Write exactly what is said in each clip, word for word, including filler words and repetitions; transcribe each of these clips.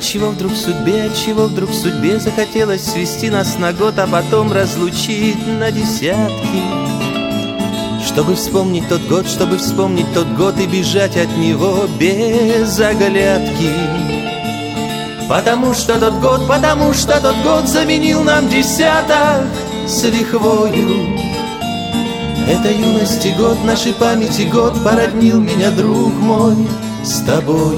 Отчего вдруг судьбе, отчего вдруг судьбе захотелось свести нас на год, а потом разлучить на десятки? Чтобы вспомнить тот год, чтобы вспомнить тот год и бежать от него без оглядки. Потому что тот год, потому что тот год заменил нам десяток с лихвою. Это юности год, нашей памяти год породнил меня, друг мой, с тобою.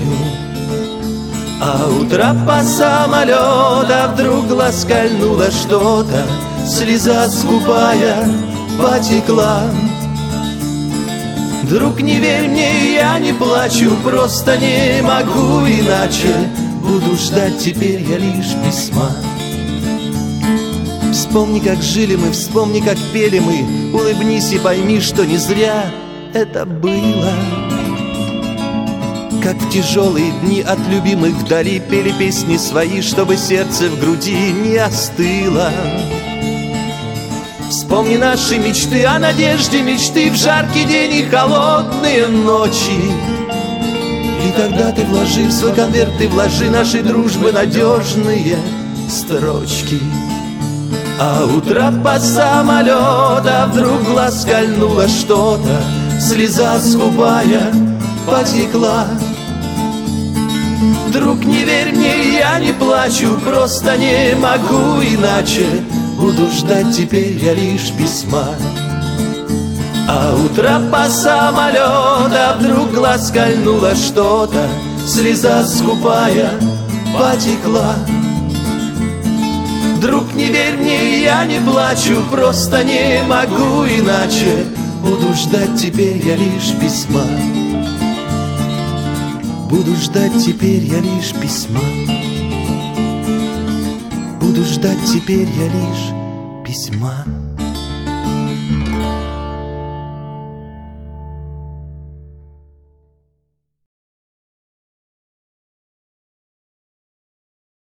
А утро по самолета вдруг ласкальнуло что-то, слеза скупая потекла. Друг, не верь мне, я не плачу, просто не могу иначе. Буду ждать теперь я лишь письма. Вспомни, как жили мы, вспомни, как пели мы. Улыбнись и пойми, что не зря это было. Как в тяжелые дни от любимых вдали пели песни свои, чтобы сердце в груди не остыло. Вспомни наши мечты, о надежде мечты в жаркий день и холодные ночи. И тогда ты вложи в свой конверт, ты вложи нашей дружбы надежные строчки. А утро по самолета вдруг ласкальнуло что-то, слеза скупая потекла. Друг, не верь мне, я не плачу, просто не могу иначе. Буду ждать теперь я лишь письма. А утро по самолета вдруг ласкальнуло что-то, слеза скупая потекла. Друг, не верь мне, я не плачу, просто не могу иначе. Буду ждать теперь я лишь письма. Буду ждать теперь я лишь письма. Буду ждать теперь я лишь письма.